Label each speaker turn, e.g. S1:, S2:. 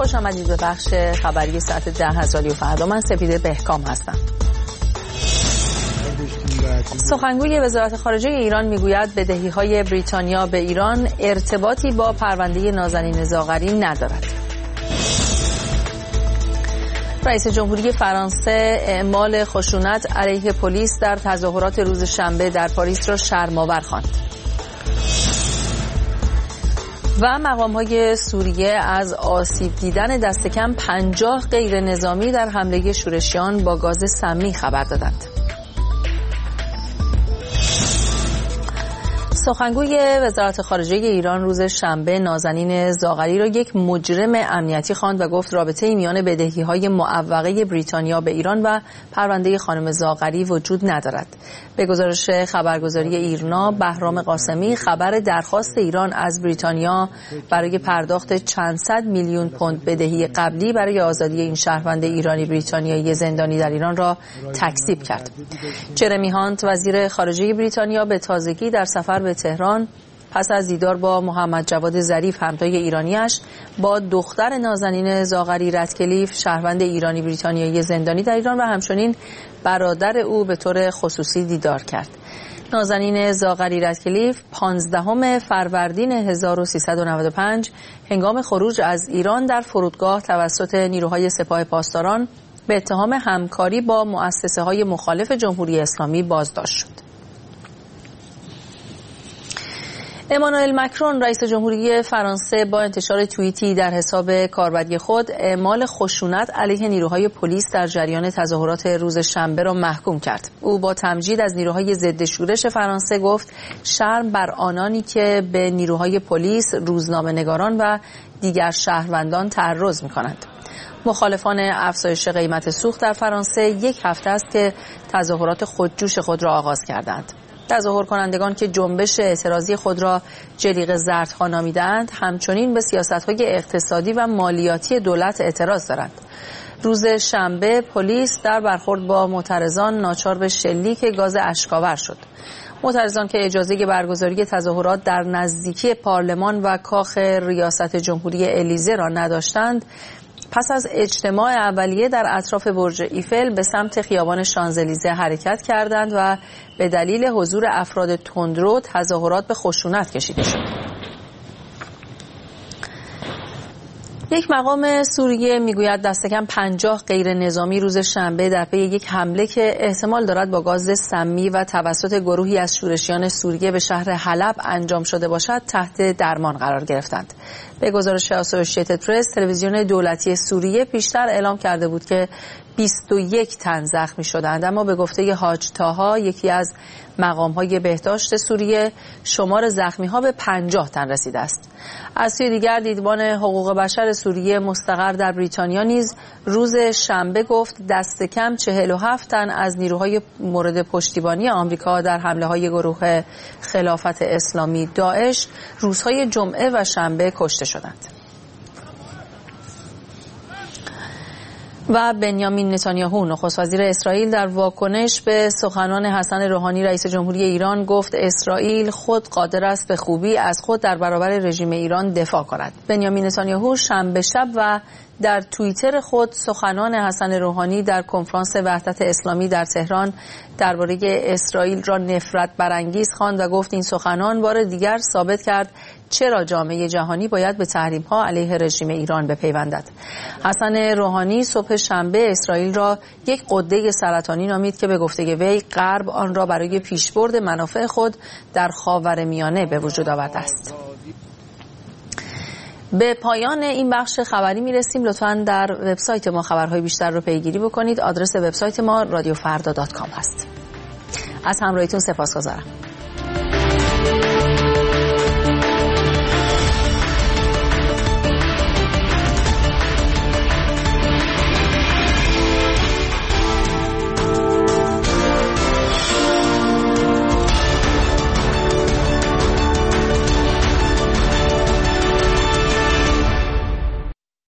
S1: خوش آمدید به بخش خبری ساعت 10 از رادیو فردا. من سپیده بهکام هستم. سخنگوی وزارت خارجه ایران میگوید بدهی‌های بریتانیا به ایران ارتباطی با پرونده نازنین زاغری ندارد. رئیس جمهوری فرانسه اعمال خشونت علیه پلیس در تظاهرات روز شنبه در پاریس را شرم‌آور خواند. و مقام‌های سوریه از آسیب دیدن دست کم 50 غیر نظامی در حمله شورشیان با گاز سمی خبر دادند. سخنگوی وزارت خارجه ایران روز شنبه نازنین زاغری را یک مجرم امنیتی خواند و گفت رابطه‌ای میان بدهی‌های معوقه بریتانیا به ایران و پرونده خانم زاغری وجود ندارد. به گزارش خبرگزاری ایرنا، بهرام قاسمی خبر درخواست ایران از بریتانیا برای پرداخت چند صد میلیون پوند بدهی قبلی برای آزادی این شهروند ایرانی بریتانیایی زندانی در ایران را تکذیب کرد. جرمی هانت وزیر خارجه بریتانیا به تازگی در سفر به تهران پس از دیدار با محمد جواد ظریف همتای ایرانیش با دختر نازنین زاغری رتکلیف شهروند ایرانی بریتانیایی زندانی در ایران و همچنین برادر او به طور خصوصی دیدار کرد. نازنین زاغری رتکلیف 15 فروردین 1395 هنگام خروج از ایران در فرودگاه توسط نیروهای سپاه پاسداران به اتهام همکاری با مؤسسه‌های مخالف جمهوری اسلامی بازداشت شد. امانوئل مکرون رئیس جمهوری فرانسه با انتشار توییتی در حساب کاربری خود اعمال خشونت علیه نیروهای پلیس در جریان تظاهرات روز شنبه را محکوم کرد. او با تمجید از نیروهای ضد شورش فرانسه گفت شرم بر آنانی که به نیروهای پلیس، روزنامه‌نگاران و دیگر شهروندان تعرض می‌کنند. مخالفان افزایش قیمت سوخت در فرانسه یک هفته است که تظاهرات خودجوش خود را آغاز کردند. تظاهر کنندگان که جنبش اعتراضی خود را جلیقه زردها نامیدند همچنین به سیاست‌های اقتصادی و مالیاتی دولت اعتراض دارند. روز شنبه پلیس در برخورد با معترضان ناچار به شلیک گاز اشک‌آور شد. معترضان که اجازه برگزاری تظاهرات در نزدیکی پارلمان و کاخ ریاست جمهوری الیزه را نداشتند، پس از اجتماع اولیه در اطراف برج ایفل به سمت خیابان شانزلیزه حرکت کردند و به دلیل حضور افراد تندرو تظاهرات به خشونت کشیده شد. یک مقام سوریه میگوید دست کم 50 غیر نظامی روز شنبه در پی یک حمله که احتمال دارد با گاز سمی و توسط گروهی از شورشیان سوریه به شهر حلب انجام شده باشد تحت درمان قرار گرفتند. به گزارش اسوسییتد پرس، تلویزیون دولتی سوریه پیشتر اعلام کرده بود که 21 تن زخمی شدند، اما به گفته حاج طاها یکی از مقام‌های بهداشت سوریه شمار زخمی‌ها به 50 تن رسیده است. از سوی دیگر دیدبان حقوق بشر سوریه مستقر در بریتانیا نیز روز شنبه گفت دست کم 47 تن از نیروهای مورد پشتیبانی آمریکا در حمله‌های گروه خلافت اسلامی داعش روزهای جمعه و شنبه کشته شدند. و بنیامین نتانیاهو نخست وزیر اسرائیل در واکنش به سخنان حسن روحانی رئیس جمهوری ایران گفت اسرائیل خود قادر است به خوبی از خود در برابر رژیم ایران دفاع کند. بنیامین نتانیاهو شنبه شب و در توییتر خود سخنان حسن روحانی در کنفرانس وحدت اسلامی در تهران درباره اسرائیل را نفرت برانگیز خواند و گفت این سخنان بار دیگر ثابت کرد چرا جامعه جهانی باید به تحریم‌ها علیه رژیم ایران بپیوندد. حسن روحانی صبح شنبه اسرائیل را یک غده سرطانی نامید که به گفته وی غرب آن را برای پیشبرد منافع خود در خاورمیانه به وجود آورده است. به پایان این بخش خبری میرسیم. لطفاً در وبسایت ما خبرهای بیشتر رو پیگیری بکنید. آدرس وبسایت ما radioffarda.com هست. از همراهیتون سپاسگزارم.